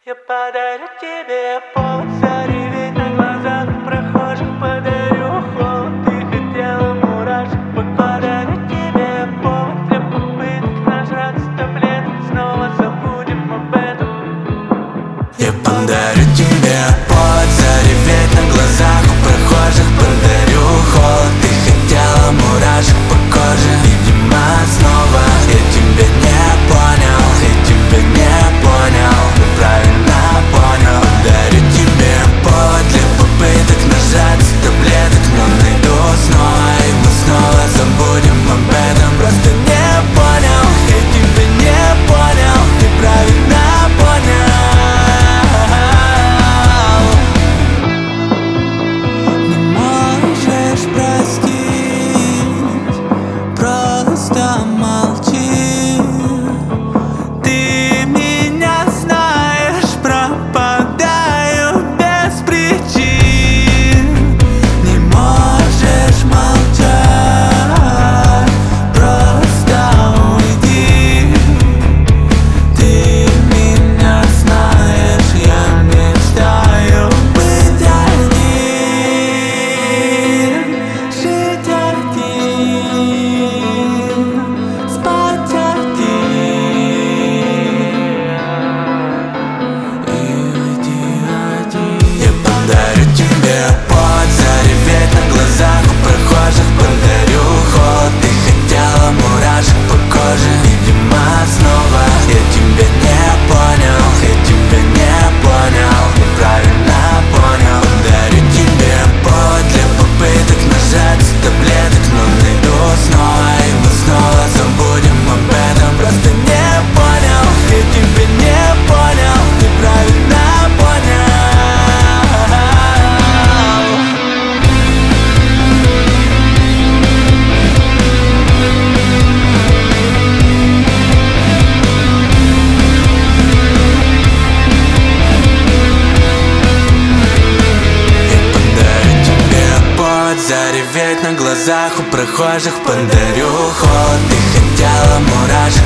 Я подарю тебе повод зареветь на глазах прохожих, подарю холод, ты хотела мурашек по коже. Подарю тебе повод для попыток нажраться таблеток, снова забудем об этом. Я подарю тебе повод зареветь на глазах у прохожих, подарю холод, ты хотела мурашек по коже. Видимо, снова я тебя не понял, я тебя не понял, правильно понял. Подарю тебе повод для попыток нажаться таблеток, но найду снова, и мы снова забудем об этом. Просто не понял, я тебя не понял, ты правильно понял. Не можешь простить, просто молчи. Ты меня знаешь, пропадаю без причин. Не можешь молчать, просто уйди. Ты меня знаешь, я мечтаю быть один, жить один, спать один и уйти один. Я подарю тебе повод зареветь на глазах у прохожих, подарю холод, ты хотела мурашек по коже. Видимо, снова я тебя не понял, я тебя не понял, неправильно понял. Подарю тебе повод для попыток нажаться таблеток, но найду снова, и мы снова забудем об этом. Просто не понял, я тебя не понял, ты правильно понял. Я подарю тебе повод зареветь на глазах у прохожих, подарю холод, ты хотела мурашек